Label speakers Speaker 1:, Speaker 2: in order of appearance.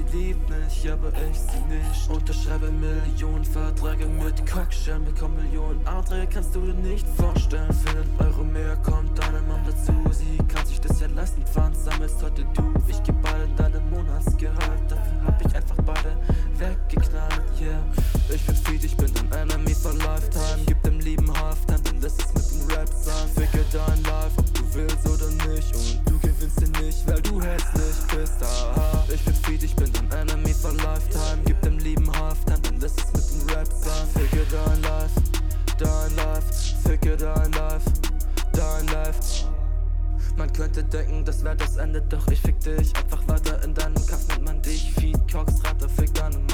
Speaker 1: liebt mich, aber ich sie nicht. Unterschreibe Millionen Verträge mit Cockschirm, bekomm Millionen Aufträge, kannst du dir nicht vorstellen. Für einen Euro mehr kommt deine Mom dazu. Sie kann sich das ja leisten, fahren sammelst heute du. Ich geb beide deinen Monatsgehalt, dafür hab ich einfach beide weggeknallt, yeah. Ich bin Feed, ich bin dein Enemy for Lifetime. Gib dem Lieben Halftime, dann lass es mit dem Rap sein. Ficke dein Life, ob du willst oder nicht. Und du gewinnst ihn nicht, weil du hässlich bist, haha. Ich bin Feed, ich bin dein Enemy for Lifetime. Gib dem Lieben Halftime, dann lass es mit dem Rap sein. Ficke dein Life, ficke dein Life, dein Life. Man könnte denken, das wär das Ende, doch ich fick dich einfach weiter in deinem Kaff, nennt man dich Feed, Cox, Ratter, fick deine